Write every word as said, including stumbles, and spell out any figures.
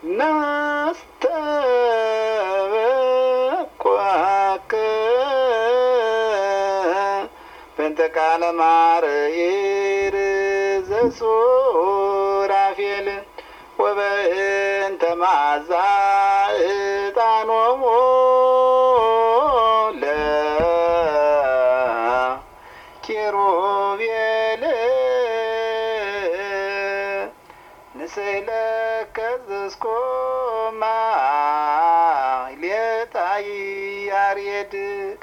ናስተበኳከ በእንተ ቃለ ማርኢር ዘሱራፌል ወበእንተ መዓዛ ዕጣኖሙ ለኪሩቤል ንስእለከ ዘስኮ ማሕሌታይ